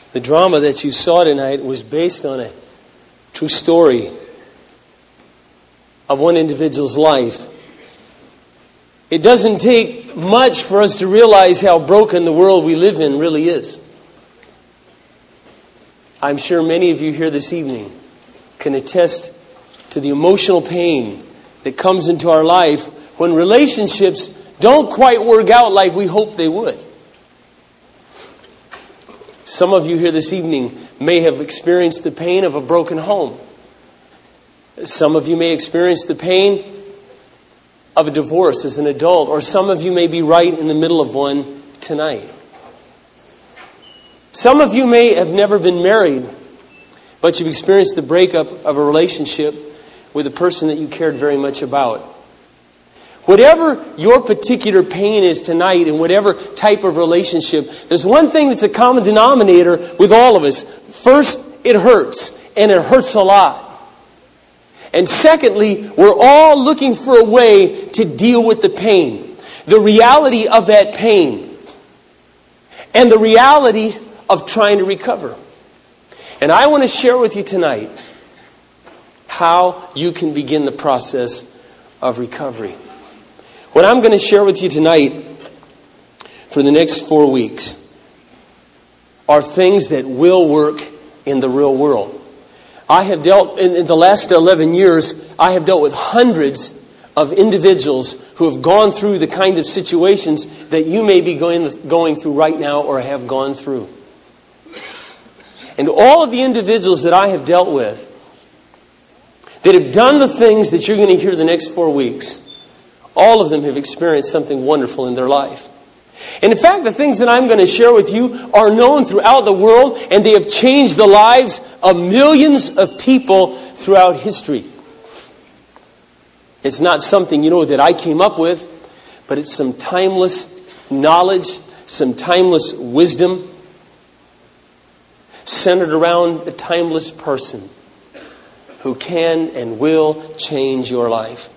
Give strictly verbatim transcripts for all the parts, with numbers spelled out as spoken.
The drama that you saw tonight was based on a true story of one individual's life. It doesn't take much for us to realize how broken the world we live in really is. I'm sure many of you here this evening can attest to the emotional pain that comes into our life when relationships don't quite work out like we hope they would. Some of you here this evening may have experienced the pain of a broken home. Some of you may experience the pain of a divorce as an adult, or some of you may be right in the middle of one tonight. Some of you may have never been married, but you've experienced the breakup of a relationship with a person that you cared very much about. Whatever your particular pain is tonight, in whatever type of relationship, there's one thing that's a common denominator with all of us. First, it hurts, and it hurts a lot. And secondly, we're all looking for a way to deal with the pain, the reality of that pain, and the reality of trying to recover. And I want to share with you tonight how you can begin the process of recovery. What I'm going to share with you tonight for the next four weeks are things that will work in the real world. I have dealt, in, in the last eleven years, I have dealt with hundreds of individuals who have gone through the kind of situations that you may be going, going through right now or have gone through. And all of the individuals that I have dealt with that have done the things that you're going to hear the next four weeks, all of them have experienced something wonderful in their life. And in fact, the things that I'm going to share with you are known throughout the world, and they have changed the lives of millions of people throughout history. It's not something, you know, that I came up with, but it's some timeless knowledge, some timeless wisdom centered around a timeless person who can and will change your life.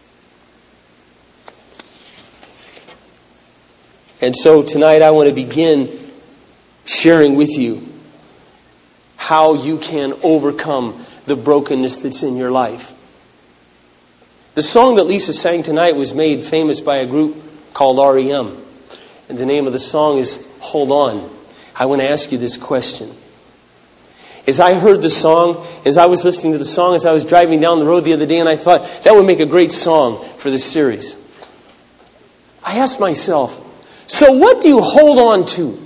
And so tonight I want to begin sharing with you how you can overcome the brokenness that's in your life. The song that Lisa sang tonight was made famous by a group called R E M. And the name of the song is Hold On. I want to ask you this question. As I heard the song, as I was listening to the song, as I was driving down the road the other day, and I thought that would make a great song for this series. I asked myself, so what do you hold on to?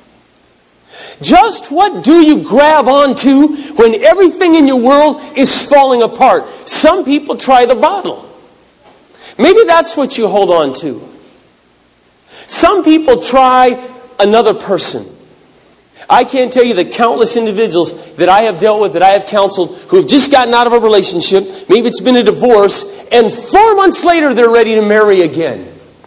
Just what do you grab onto when everything in your world is falling apart? Some people try the bottle. Maybe that's what you hold on to. Some people try another person. I can't tell you the countless individuals that I have dealt with, that I have counseled, who have just gotten out of a relationship, maybe it's been a divorce, and four months later they're ready to marry again.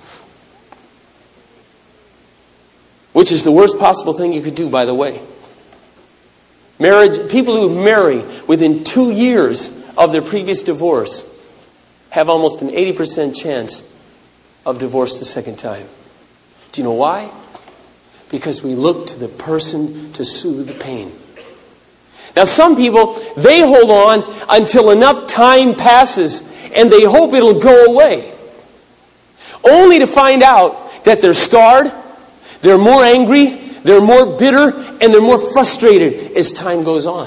Which is the worst possible thing you could do, by the way. Marriage, people who marry within two years of their previous divorce have almost an eighty percent chance of divorce the second time. Do you know why? Because we look to the person to soothe the pain. Now some people, they hold on until enough time passes and they hope it'll go away. Only to find out that they're scarred, they're more angry, they're more bitter, and they're more frustrated as time goes on.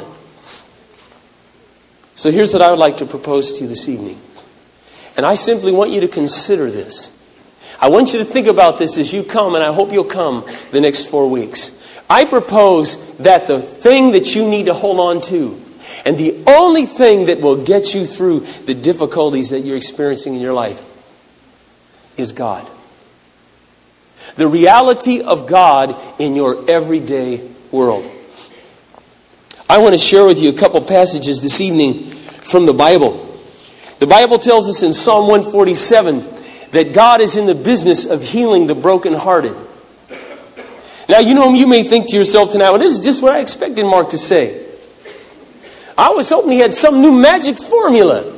So here's what I would like to propose to you this evening. And I simply want you to consider this. I want you to think about this as you come, and I hope you'll come the next four weeks. I propose that the thing that you need to hold on to, and the only thing that will get you through the difficulties that you're experiencing in your life, is God. The reality of God in your everyday world. I want to share with you a couple passages this evening from the Bible. The Bible tells us in Psalm one forty-seven that God is in the business of healing the brokenhearted. Now, you know, you may think to yourself tonight, well, this is just what I expected Mark to say. I was hoping he had some new magic formula.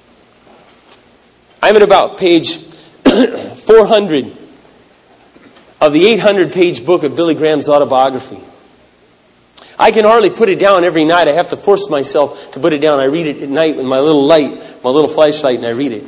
I'm at about page four hundred of the eight hundred page book of Billy Graham's autobiography. I can hardly put it down every night. I have to force myself to put it down. I read it at night with my little light, my little flashlight, and I read it.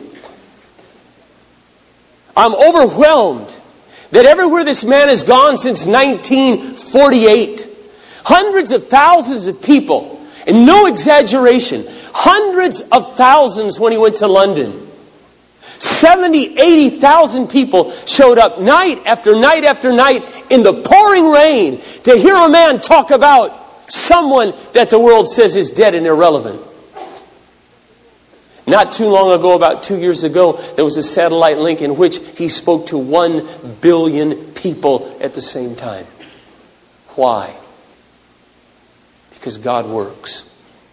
I'm overwhelmed that everywhere this man has gone since nineteen forty-eight, hundreds of thousands of people, and no exaggeration, hundreds of thousands when he went to London. seventy, eighty thousand people showed up night after night after night in the pouring rain to hear a man talk about someone that the world says is dead and irrelevant. Not too long ago, about two years ago, there was a satellite link in which he spoke to one billion people at the same time. Why? Because God works.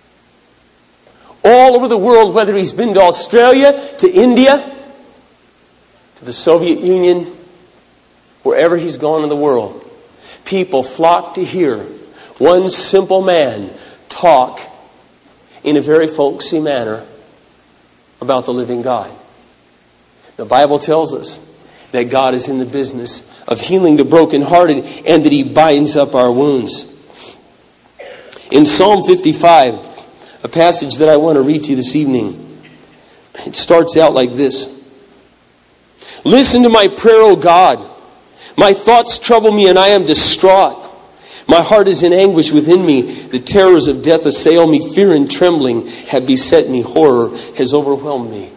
All over the world, whether he's been to Australia, to India, to the Soviet Union, wherever he's gone in the world, people flock to hear one simple man talk in a very folksy manner about the living God. The Bible tells us that God is in the business of healing the brokenhearted and that he binds up our wounds. In Psalm fifty-five, a passage that I want to read to you this evening, it starts out like this. Listen to my prayer, O God. My thoughts trouble me and I am distraught. My heart is in anguish within me. The terrors of death assail me. Fear and trembling have beset me. Horror has overwhelmed me.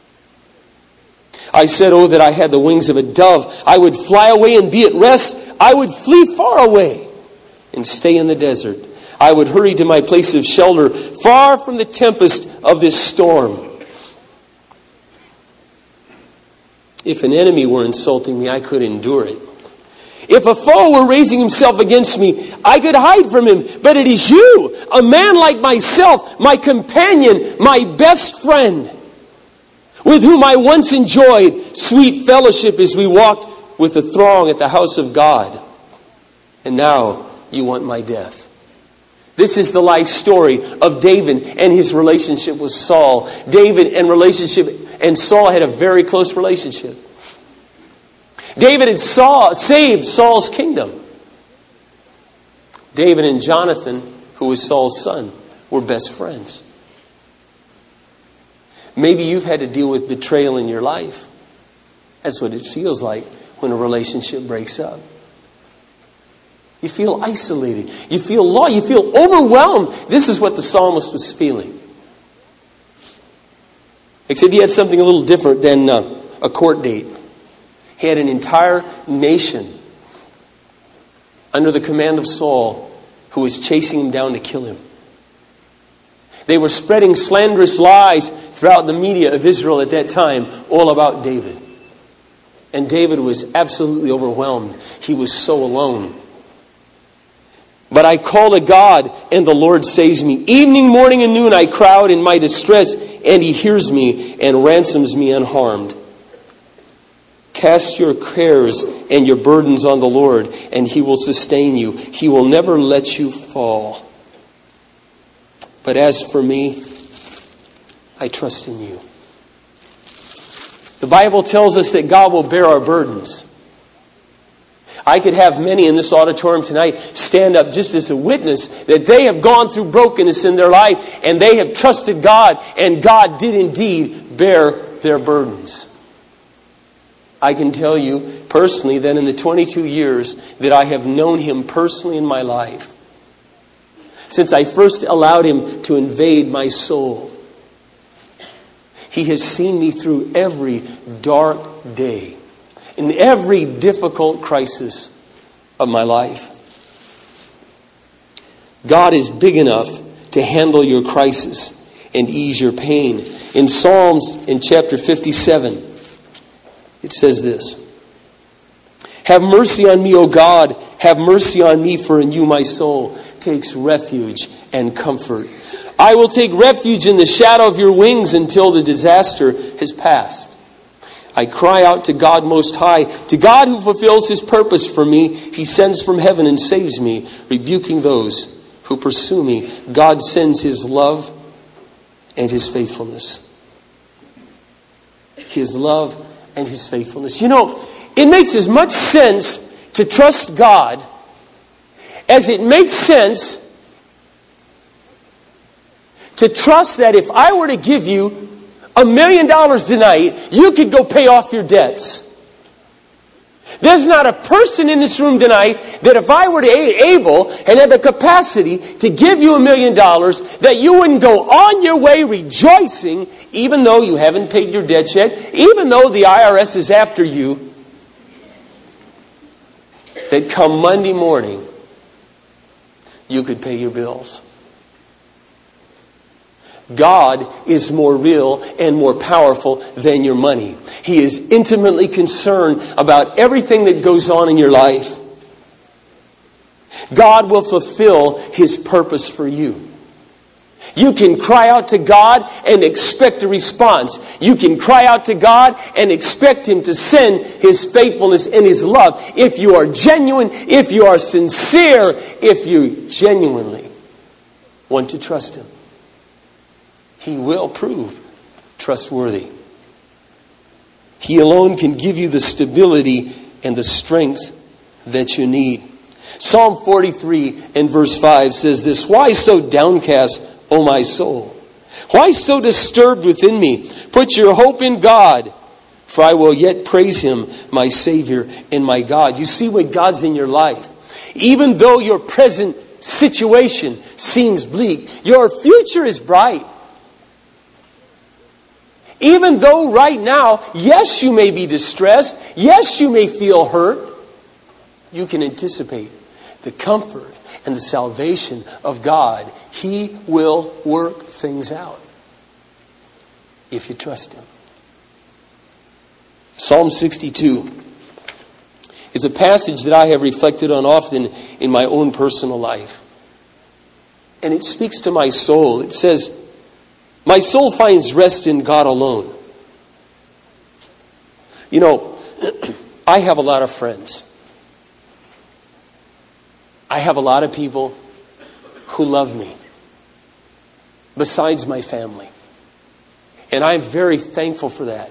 I said, oh, that I had the wings of a dove. I would fly away and be at rest. I would flee far away and stay in the desert. I would hurry to my place of shelter, far from the tempest of this storm. If an enemy were insulting me, I could endure it. If a foe were raising himself against me, I could hide from him. But it is you, a man like myself, my companion, my best friend, with whom I once enjoyed sweet fellowship as we walked with the throng at the house of God. And now you want my death. This is the life story of David and his relationship with Saul. David and relationship and Saul had a very close relationship. David had saw, saved Saul's kingdom. David and Jonathan, who was Saul's son, were best friends. Maybe you've had to deal with betrayal in your life. That's what it feels like when a relationship breaks up. You feel isolated. You feel lost. You feel overwhelmed. This is what the psalmist was feeling. Except he had something a little different than uh, a court date. He had an entire nation under the command of Saul who was chasing him down to kill him. They were spreading slanderous lies throughout the media of Israel at that time all about David. And David was absolutely overwhelmed. He was so alone. But I call to God, and the Lord saves me. Evening, morning, and noon I cry out in my distress, and he hears me and ransoms me unharmed. Cast your cares and your burdens on the Lord, and he will sustain you. He will never let you fall. But as for me, I trust in you. The Bible tells us that God will bear our burdens. I could have many in this auditorium tonight stand up just as a witness that they have gone through brokenness in their life and they have trusted God, and God did indeed bear their burdens. I can tell you personally that in the twenty-two years that I have known him personally in my life, since I first allowed him to invade my soul, he has seen me through every dark day, in every difficult crisis of my life. God is big enough to handle your crisis and ease your pain. In Psalms, in chapter fifty-seven, it says this. Have mercy on me, O God. Have mercy on me, for in you my soul takes refuge and comfort. I will take refuge in the shadow of your wings until the disaster has passed. I cry out to God Most High, to God who fulfills his purpose for me. He sends from heaven and saves me, rebuking those who pursue me. God sends his love and his faithfulness. His love and his faithfulness. You know, it makes as much sense to trust God as it makes sense to trust that if I were to give you a million dollars tonight, you could go pay off your debts. There's not a person in this room tonight that if I were to able and had the capacity to give you a million dollars, that you wouldn't go on your way rejoicing, even though you haven't paid your debts yet, even though the I R S is after you, that come Monday morning, you could pay your bills. God is more real and more powerful than your money. He is intimately concerned about everything that goes on in your life. God will fulfill His purpose for you. You can cry out to God and expect a response. You can cry out to God and expect Him to send His faithfulness and His love. If you are genuine, if you are sincere, if you genuinely want to trust Him, He will prove trustworthy. He alone can give you the stability and the strength that you need. Psalm forty-three and verse five says this, "Why so downcast, O my soul? Why so disturbed within me? Put your hope in God, for I will yet praise Him, my Savior and my God." You see, when God's in your life, even though your present situation seems bleak, your future is bright. Even though right now, yes, you may be distressed, yes, you may feel hurt, you can anticipate the comfort and the salvation of God. He will work things out if you trust Him. Psalm sixty-two is a passage that I have reflected on often in my own personal life. And it speaks to my soul. It says, "My soul finds rest in God alone." You know, I have a lot of friends. I have a lot of people who love me, besides my family. And I'm very thankful for that.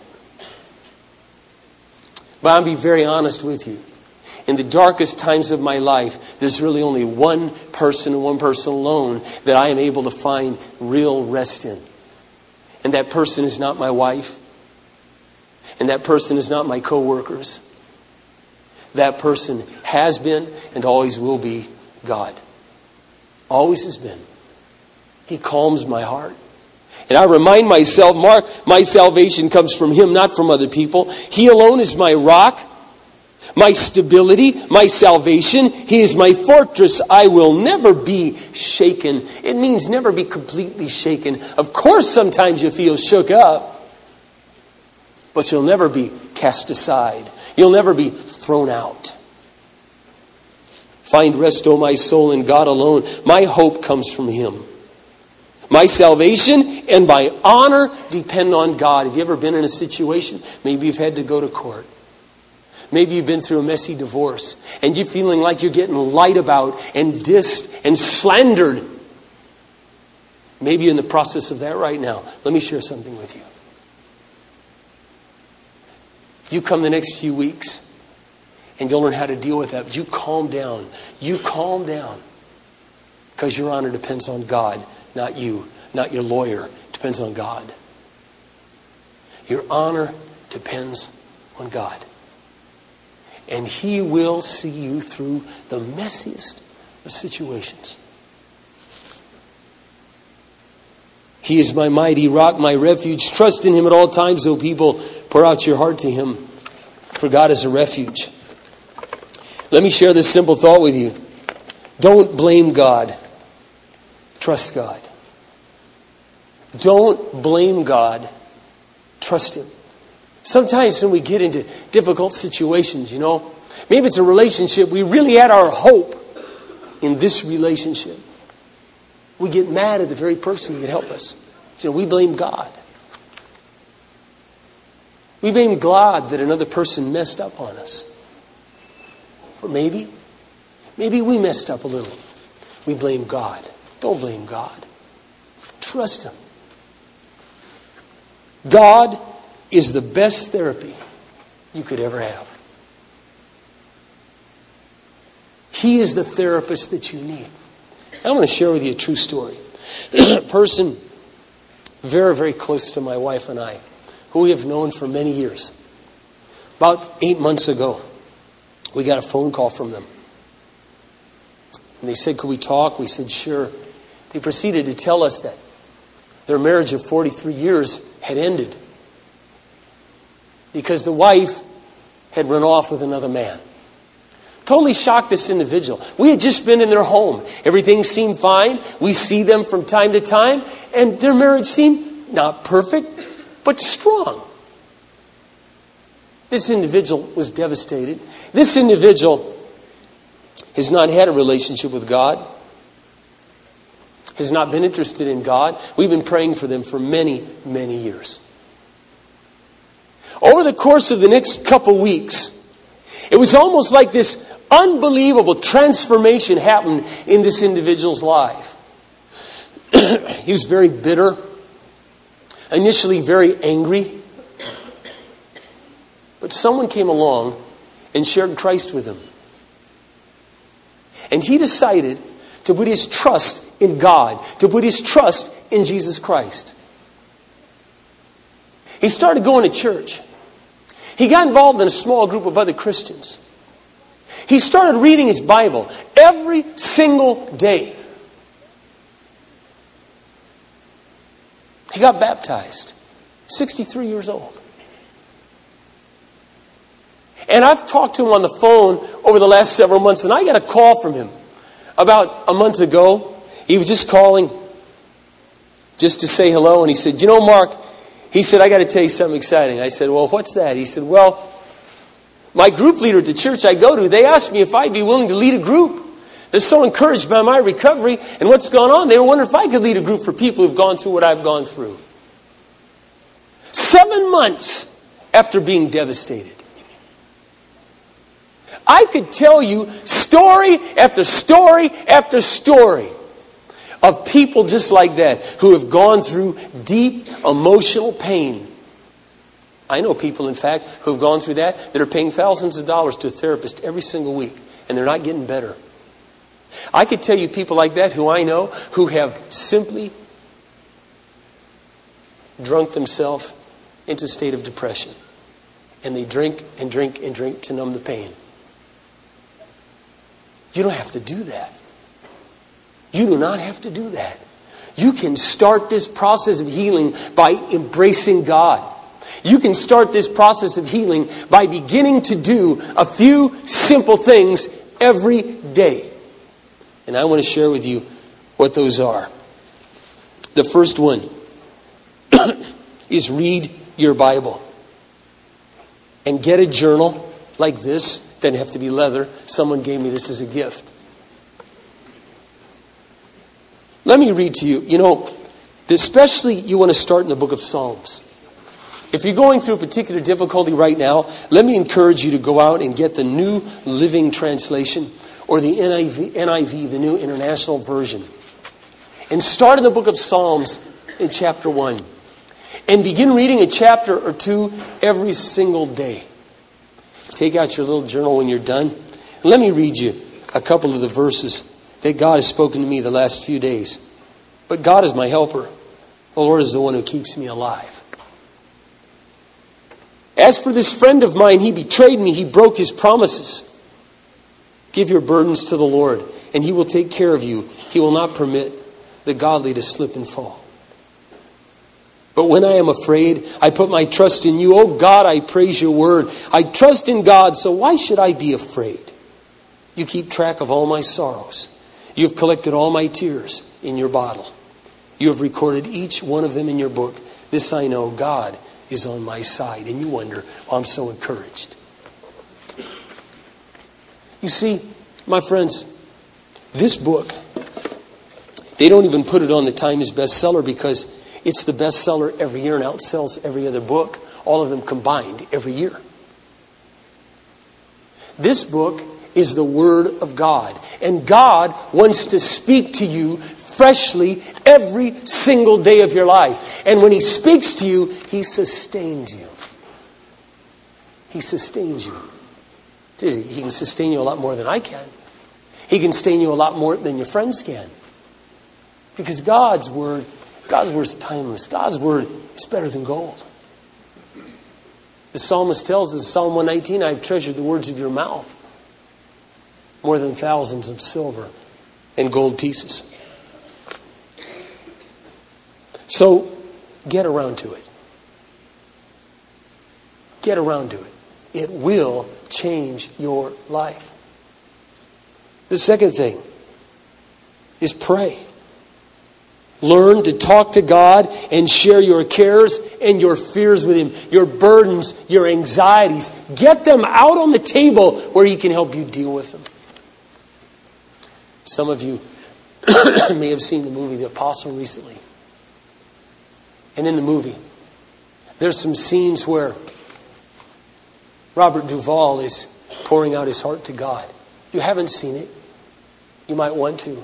But I'll be very honest with you. In the darkest times of my life, there's really only one person and one person alone that I am able to find real rest in. And that person is not my wife. And that person is not my co-workers. That person has been and always will be God. Always has been. He calms my heart. And I remind myself, Mark, my salvation comes from Him, not from other people. He alone is my rock, my stability, my salvation. He is my fortress. I will never be shaken. It means never be completely shaken. Of course, sometimes you feel shook up. But you'll never be cast aside. You'll never be thrown out. Find rest, O my soul, in God alone. My hope comes from Him. My salvation and my honor depend on God. Have you ever been in a situation? Maybe you've had to go to court. Maybe you've been through a messy divorce. And you're feeling like you're getting lied about and dissed and slandered. Maybe you're in the process of that right now. Let me share something with you. You come the next few weeks and you'll learn how to deal with that. But you calm down. You calm down. Because your honor depends on God, not you, not your lawyer. It depends on God. Your honor depends on God. And He will see you through the messiest of situations. He is my mighty rock, my refuge. Trust in Him at all times, O people. Pour out your heart to Him, for God is a refuge. Let me share this simple thought with you. Don't blame God. Trust God. Don't blame God. Trust Him. Sometimes when we get into difficult situations, you know, maybe it's a relationship, we really had our hope in this relationship. We get mad at the very person who can help us. So we blame God. We blame God that another person messed up on us. Or maybe, maybe we messed up a little. We blame God. Don't blame God. Trust Him. God is the best therapy you could ever have. He is the therapist that you need. I want to share with you a true story. A person very, very close to my wife and I, who we have known for many years. About eight months ago, we got a phone call from them. And they said, could we talk? We said, sure. They proceeded to tell us that their marriage of forty-three years had ended because the wife had run off with another man. Totally shocked this individual. We had just been in their home. Everything seemed fine. We see them from time to time. And their marriage seemed not perfect, but strong. This individual was devastated. This individual has not had a relationship with God. Has not been interested in God. We've been praying for them for many, many years. Over the course of the next couple weeks, it was almost like this unbelievable transformation happened in this individual's life. He was very bitter, initially very angry. But someone came along and shared Christ with him. And he decided to put his trust in God, to put his trust in Jesus Christ. He started going to church. He got involved in a small group of other Christians. He started reading his Bible every single day. He got baptized, sixty-three years old. And I've talked to him on the phone over the last several months, and I got a call from him about a month ago. He was just calling just to say hello, and he said, you know, Mark, he said, I got to tell you something exciting. I said, well, what's that? He said, well, my group leader at the church I go to, they asked me if I'd be willing to lead a group. They're so encouraged by my recovery and what's gone on. They were wondering if I could lead a group for people who've gone through what I've gone through. Seven months after being devastated. I could tell you story after story after story of people just like that who have gone through deep emotional pain. I know people, in fact, who have gone through that that are paying thousands of dollars to a therapist every single week, and they're not getting better. I could tell you people like that who I know who have simply drunk themselves into a state of depression. And they drink and drink and drink to numb the pain. You don't have to do that. You do not have to do that. You can start this process of healing by embracing God. You can start this process of healing by beginning to do a few simple things every day. And I want to share with you what those are. The first one is read your Bible. And get a journal like this. Doesn't have to be leather. Someone gave me this as a gift. Let me read to you. You know, especially you want to start in the book of Psalms. If you're going through a particular difficulty right now, let me encourage you to go out and get the New Living Translation or the N I V, N I V, the New International Version. And start in the book of Psalms in chapter one. And begin reading a chapter or two every single day. Take out your little journal when you're done. And let me read you a couple of the verses that God has spoken to me the last few days. But God is my helper. The Lord is the one who keeps me alive. As for this friend of mine, he betrayed me. He broke his promises. Give your burdens to the Lord, and He will take care of you. He will not permit the godly to slip and fall. But when I am afraid, I put my trust in you. Oh God, I praise your word. I trust in God, so why should I be afraid? You keep track of all my sorrows. You have collected all my tears in your bottle. You have recorded each one of them in your book. This I know, God is on my side. And you wonder, oh, I'm so encouraged. You see, my friends, this book, they don't even put it on the Times bestseller because it's the bestseller every year and outsells every other book, all of them combined every year. This book is the Word of God. And God wants to speak to you freshly every single day of your life. And when He speaks to you, He sustains you. He sustains you. He can sustain you a lot more than I can. He can stain you a lot more than your friends can. Because God's Word, God's Word is timeless. God's Word is better than gold. The psalmist tells us, Psalm one nineteen, I've treasured the words of your mouth more than thousands of silver and gold pieces. So, get around to it. Get around to it. It will change your life. The second thing is pray. Learn to talk to God and share your cares and your fears with Him, your burdens, your anxieties. Get them out on the table where He can help you deal with them. Some of you may have seen the movie The Apostle recently. And in the movie, there's some scenes where Robert Duvall is pouring out his heart to God. If you haven't seen it, you might want to.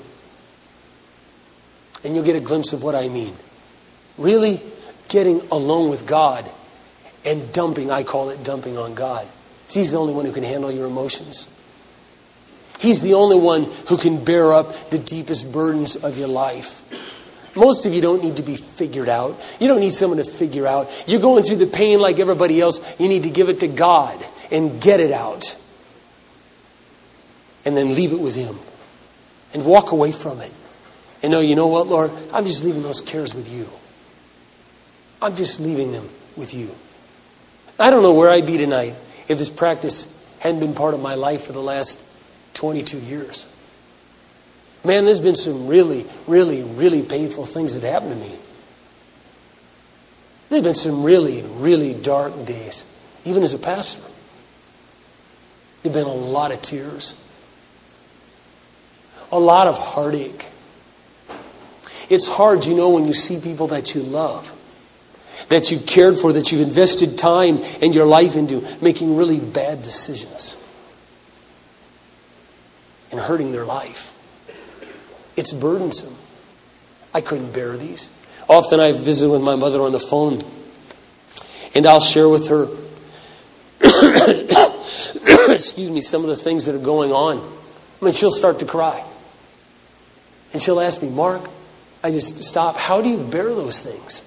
And you'll get a glimpse of what I mean. Really getting alone with God and dumping, I call it dumping on God. He's the only one who can handle your emotions. He's the only one who can bear up the deepest burdens of your life. Most of you don't need to be figured out. You don't need someone to figure out. You're going through the pain like everybody else. You need to give it to God and get it out. And then leave it with Him. And walk away from it. And know, you know what, Lord? I'm just leaving those cares with you. I'm just leaving them with you. I don't know where I'd be tonight if this practice hadn't been part of my life for the last twenty-two years. Man, there's been some really, really, really painful things that happened to me. There have been some really, really dark days, even as a pastor. There have been a lot of tears. A lot of heartache. It's hard, you know, when you see people that you love, that you've cared for, that you've invested time and your life into, making really bad decisions and hurting their life. It's burdensome. I couldn't bear these. Often I visit with my mother on the phone, and I'll share with her, excuse me, some of the things that are going on. I mean, she'll start to cry. And she'll ask me, Mark, I just stop. How do you bear those things?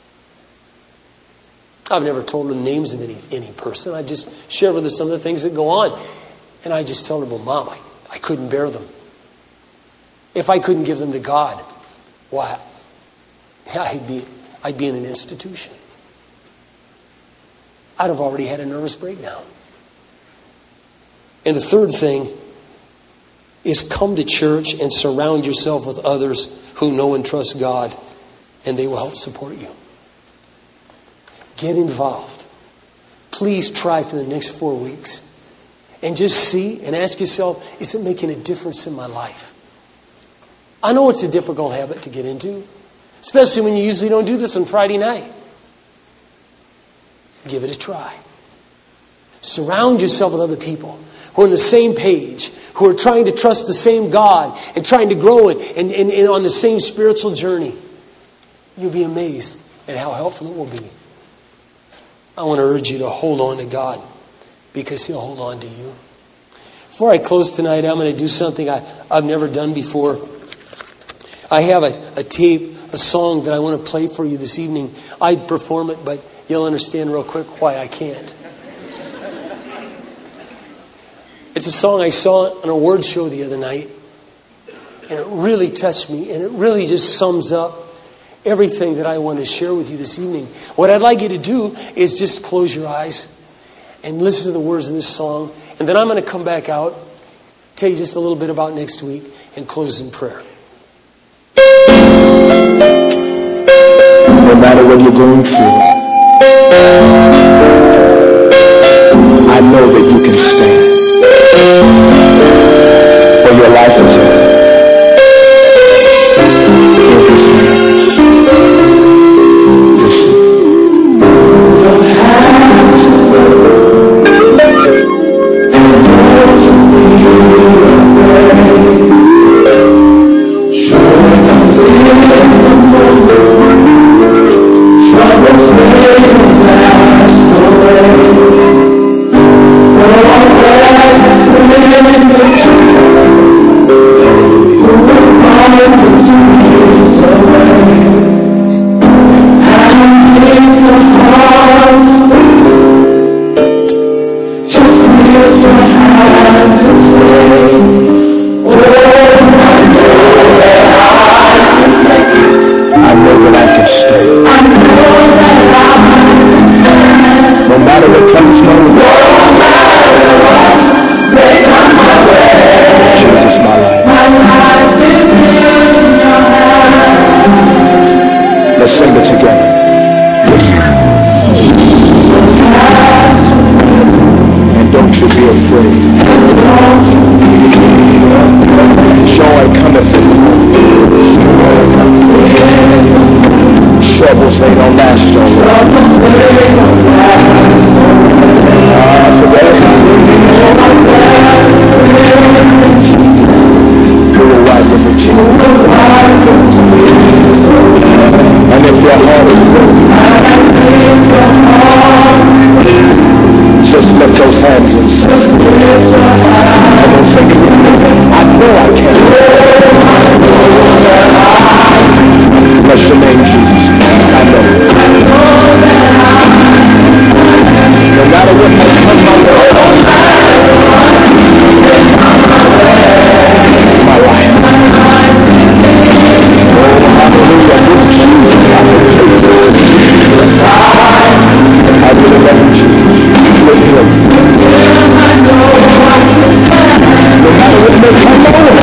I've never told her the names of any, any person. I just share with her some of the things that go on. And I just tell her, well, Mom, I, I couldn't bear them. If I couldn't give them to God, why? I'd be, I'd be in an institution. I'd have already had a nervous breakdown. And the third thing is come to church and surround yourself with others who know and trust God, and they will help support you. Get involved. Please try for the next four weeks and just see and ask yourself, is it making a difference in my life? I know it's a difficult habit to get into, especially when you usually don't do this on Friday night. Give it a try. Surround yourself with other people who are on the same page, who are trying to trust the same God and trying to grow and, and, and, and on the same spiritual journey. You'll be amazed at how helpful it will be. I want to urge you to hold on to God because He'll hold on to you. Before I close tonight, I'm going to do something I, I've never done before. I have a, a tape, a song that I want to play for you this evening. I'd perform it, but you'll understand real quick why I can't. It's a song I saw on a word show the other night, and it really touched me, and it really just sums up everything that I want to share with you this evening. What I'd like you to do is just close your eyes and listen to the words of this song, and then I'm going to come back out, tell you just a little bit about next week, and close in prayer. No matter what you're going through, I know that you can stand. For your life is in His hands. Listen. Don't have to worry, and don't be afraid. Joy comes in the morning. Troubles may last always. For all that is in Jesus. know I can. Bless your name, Jesus. I know. No matter what may come my way, my life. Oh, hallelujah. With Jesus, I can take this. I really love you, Jesus. With him. No matter what may come my way.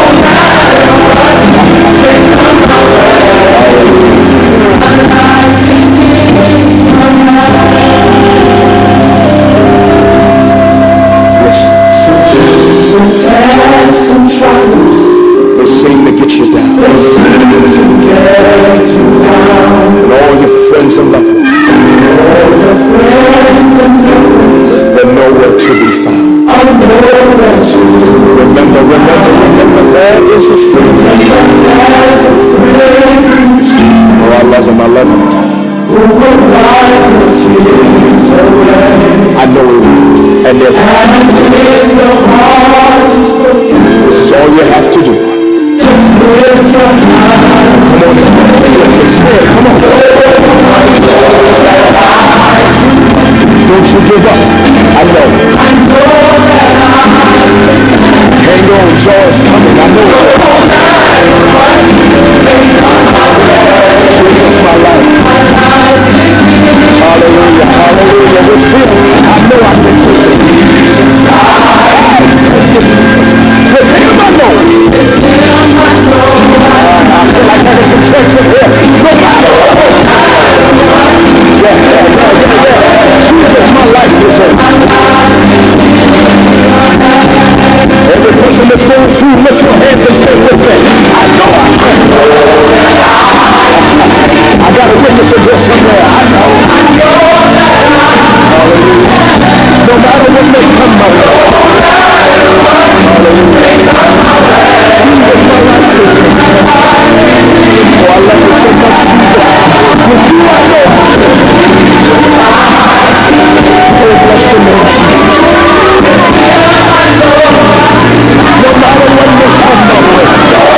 Tests and trials, they seem to get you down. They seem to get you down. And all your friends and loved ones, all your friends and loved ones, they're nowhere to be found. I know that you remember, remember, remember, there is a friend. There's a friend. Oh, I love him, I love him. Who will wipe your tears away? I know he will. And if, and if your heart is broken, this is all you have to do. Just lift your hands. Come on, it's here. Come on. Don't you give up. I know. I know that I hang on, joy is coming. I know that. Jesus, my life. Hallelujah, hallelujah. With him, I know I can take it. With him, I know. Uh, I feel like having some church in here. No matter what. Yeah, yeah, yeah, yeah, yeah. Jesus, my life is in. Every person that's going through, lift your hands and say with me, I know I can. I got a witness of this somewhere. I know. Hallelujah. No matter what may come my way. Hallelujah. Jesus, my life is in. Oh, I love you so much, Jesus. With you I know. Oh, bless your name, Jesus. No matter what may come my way.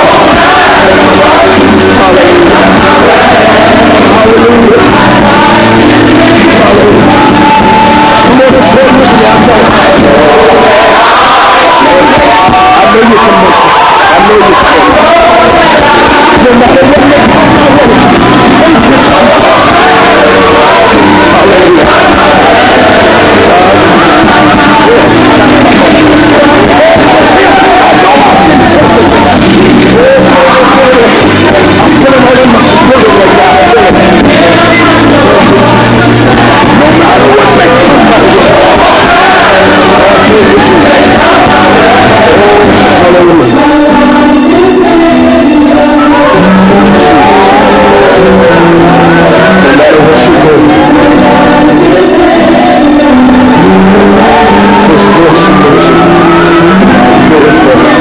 Hallelujah. Hallelujah. Hallelujah. Come on, just hold with me. I know. I know you can make it. I know you can. No matter what may come my way. Thank you, Jesus. Hallelujah. Yes. I know I can take it. I'm feeling all in my spirit right now. No matter what may come my way. I'm here with you. Oh, hallelujah. No matter what you go through, His grace and mercy do it for you.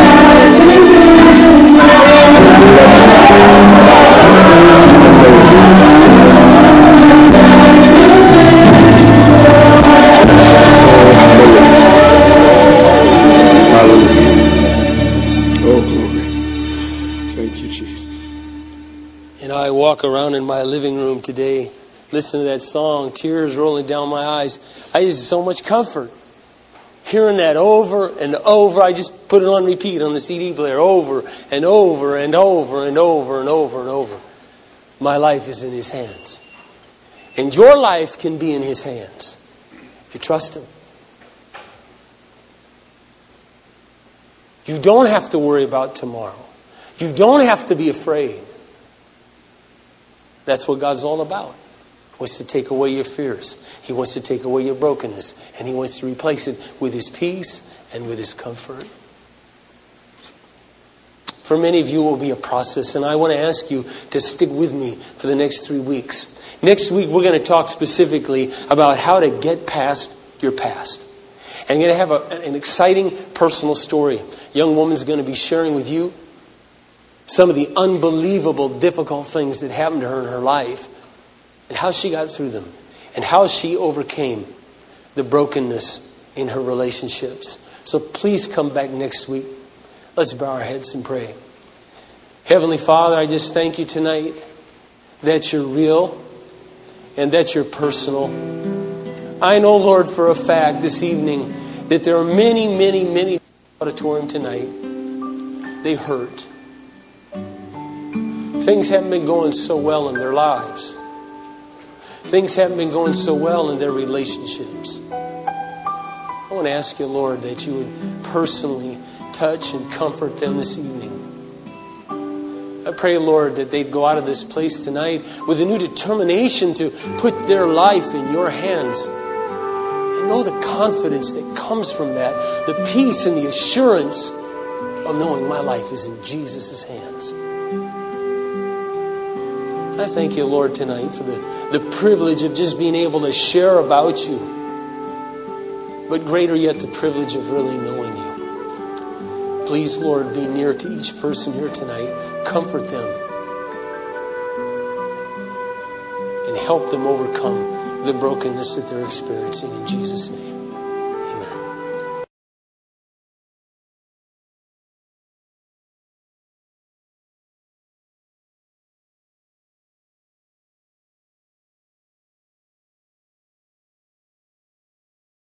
Walk around in my living room today, listen to that song, tears rolling down my eyes. I just so much comfort. Hearing that over and over, I just put it on repeat on the C D player, over and over and over and over and over and over. My life is in His hands. And your life can be in His hands if you trust Him. You don't have to worry about tomorrow. You don't have to be afraid. That's what God's all about. He wants to take away your fears. He wants to take away your brokenness. And He wants to replace it with His peace and with His comfort. For many of you, it will be a process. And I want to ask you to stick with me for the next three weeks. Next week, we're going to talk specifically about how to get past your past. And I'm going to have a, an exciting personal story. A young woman's going to be sharing with you some of the unbelievable, difficult things that happened to her in her life and how she got through them and how she overcame the brokenness in her relationships. So please come back next week. Let's bow our heads and pray. Heavenly Father, I just thank you tonight that you're real and that you're personal. I know, Lord, for a fact this evening that there are many, many, many in the auditorium tonight. They hurt. Things haven't been going so well in their lives. Things haven't been going so well in their relationships. I want to ask you, Lord, that you would personally touch and comfort them this evening. I pray, Lord, that they'd go out of this place tonight with a new determination to put their life in your hands. And know the confidence that comes from that, the peace and the assurance of knowing my life is in Jesus' hands. I thank you, Lord, tonight for the, the privilege of just being able to share about you. But greater yet, the privilege of really knowing you. Please, Lord, be near to each person here tonight. Comfort them. And help them overcome the brokenness that they're experiencing in Jesus' name.